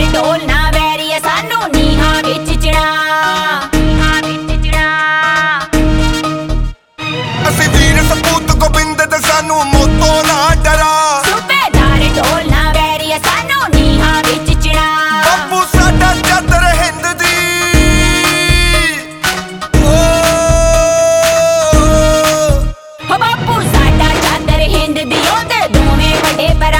ਢੋਲਣਾ ਵੈਰੀਆ ਸਾਨੂੰ ਨੀਹਾਂ ਵਿੱਚ ਚਿਣਾ ਅਸੀਂ ਵੀਰ ਸਪੂਤ ਗੋਬਿੰਦ ਦੇ ਸਾਨੂੰ ਮੌਤੋਂ ਨਾ ਡਰਾ ਸੂਬੇਦਾਰ ਢੋਲਣਾ ਵੈਰੀਆ ਸਾਨੂੰ ਨੀਹਾਂ ਵਿੱਚ ਚਿਣਾ ਬਾਪੂ ਸਾਡਾ ਚਾਦਰ ਹਿੰਦ ਦੀ ਹੋ ਬਾਪੂ ਸਾਡਾ ਚਾਦਰ ਹਿੰਦ ਦੀ ਉਹਦੇ ਦੋਵੇਂ ਵੱਡੇ ਭਰਾ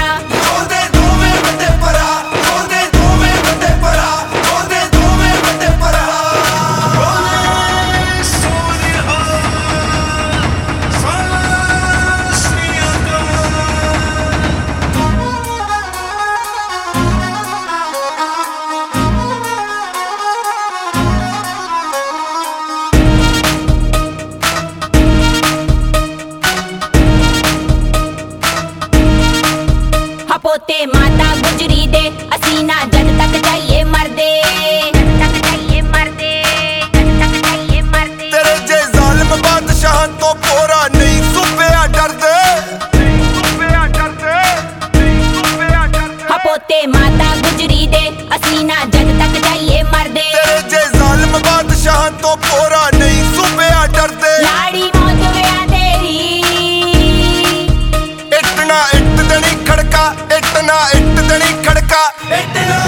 ਪੋਤੇ ਮਾਤਾ ਗੁਜਰੀ ਦੇ ਅਸੀਂ ਨਾ ਜਦ ਤੱਕ ਜਾਈਏ ਮਰਦੇ ਤੇਰੇ ਜੇ ਜ਼ਾਲਮ ਬਾਦਸ਼ਾਹਾਂ ਤੋਂ ਪੋਰਾ ਨਹੀਂ ਸੂਬਿਆ ਡਰਦੇ ਪੋਤੇ ਮਾਤਾ ਗੁਜਰੀ ਦੇ ਅਸੀਂ ਨਾ ਜਦ ਤੱਕ ਜਾਈਏ ਮਰਦੇ ਤੇਰੇ ਜੇ ਜ਼ਾਲਮ ਬਾਦਸ਼ਾਹਾਂ ਤੋਂ ਪੋਰਾ ਨਹੀਂ ਸੂਬਿਆ ਡਰਦੇ ਲਾੜੀ ਮੌਤ ਵਿਆਹ ਤੇਰੀ ਇੱਟ ਨਾ ਇੱਟ ਦਣੀ ਖੜਕਾ ਇੱਟ ਨਾ ਇੱਟ ਦਣੀ ਖੜਕਾ ਇੱਟ ਨਾ